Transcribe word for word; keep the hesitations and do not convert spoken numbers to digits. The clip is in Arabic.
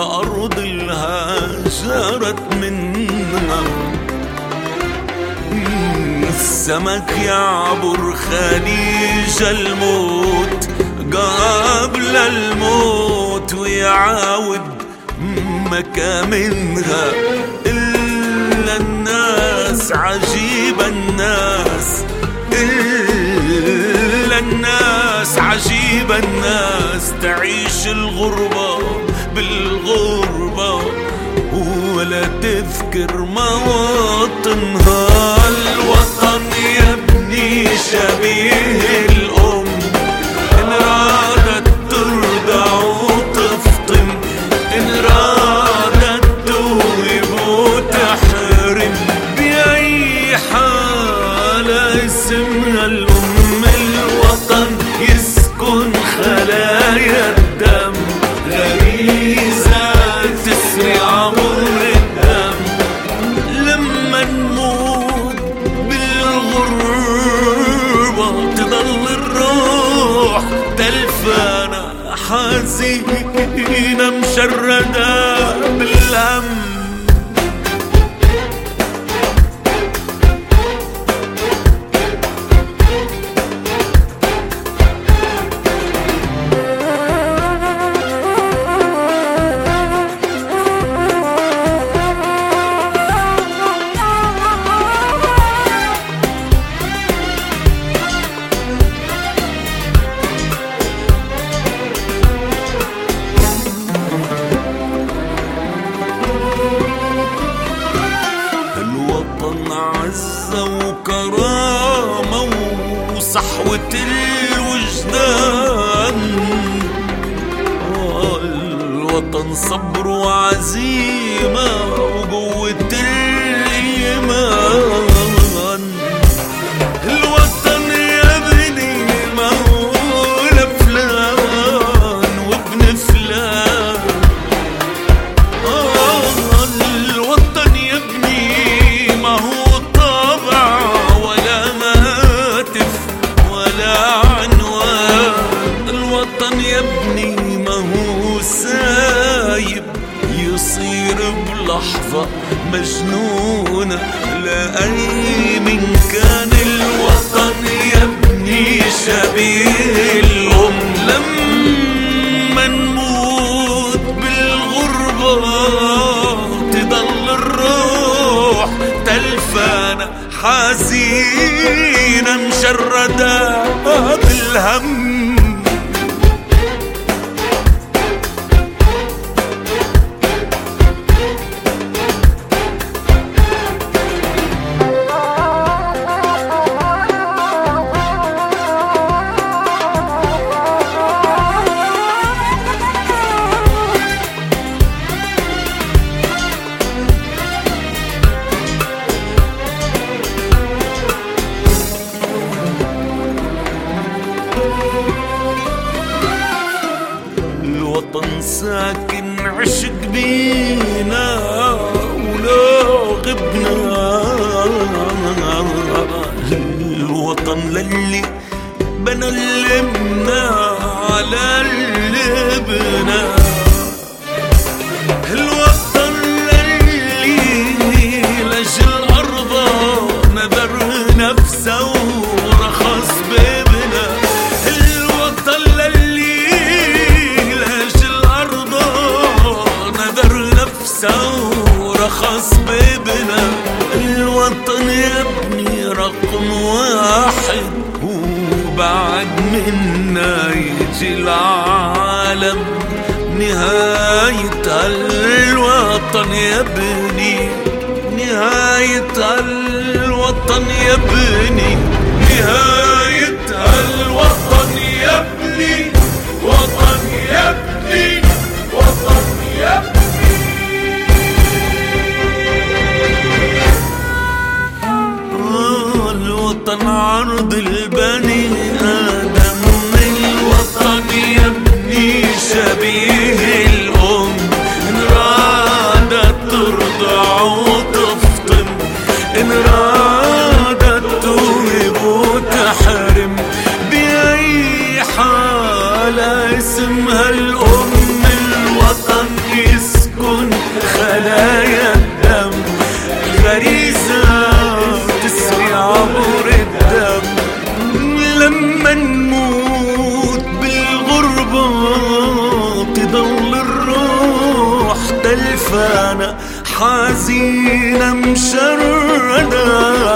الأرض الهاجرت منها. السمك يعبر خليج الموت قبل الموت ويعاود مكامنها. إلا الناس عجيب الناس، إلا الناس عجيب الناس، تعيش الغربة بالغربة ولا تذكر مواطنها. الوطن يا ابني شبيه الأم، إن رادت ترضع وتفطم، إن رادت توهب وتحرم، بأي حالة اسمها الأم. الوطن يسكن خلايا الدم، غريزة تسري عمر الدم. لما نموت بالغربة تضل الروح تلفانة حزينة مشردة بالهم. عزة وكرامة وصحوة الوجدان، الوطن صبر وعزيمة وقوة الإيمان. الوطن يا ابني ما هو لفلان وابن فلان. الوطن يا ابني ما هو طابع ولا هاتف ولا عنوان. الوطن يا ابني ما هو سايب يصير بلحظة مجنونة لأي من كان. الوطن يا ابني شبيه الأم، لما نموت بالغربة تضل الروح تلفانة حزينة مشردة بالهم. الوطن ساكن عشق بينا ولو غبنا. الوطن للي بنى اللمنا على اللبنا. الوطن للي لجل أرضه نذر نفسه ورخص بابنا. الوطن للي ورخص بابنا. الوطن يا ابني رقم واحد وبعد منا يجي العالم نهاية. الوطن يا ابني نهاية. الوطن يا ابني نهاية. الوطن يا ابني وطن يا ابني وطن يا ابني. الوطن عرض البني آدم. الوطن يا ابني شبيه الأم، إن رادت ترضع وتفطم، إن رادت توهب وتحرم، بأي حالة اسمها الأم. الوطن هدايا الدم، غريزة تسري عبر الدم. لما نموت بالغربة تضل الروح تلفانة حزينة مشردة،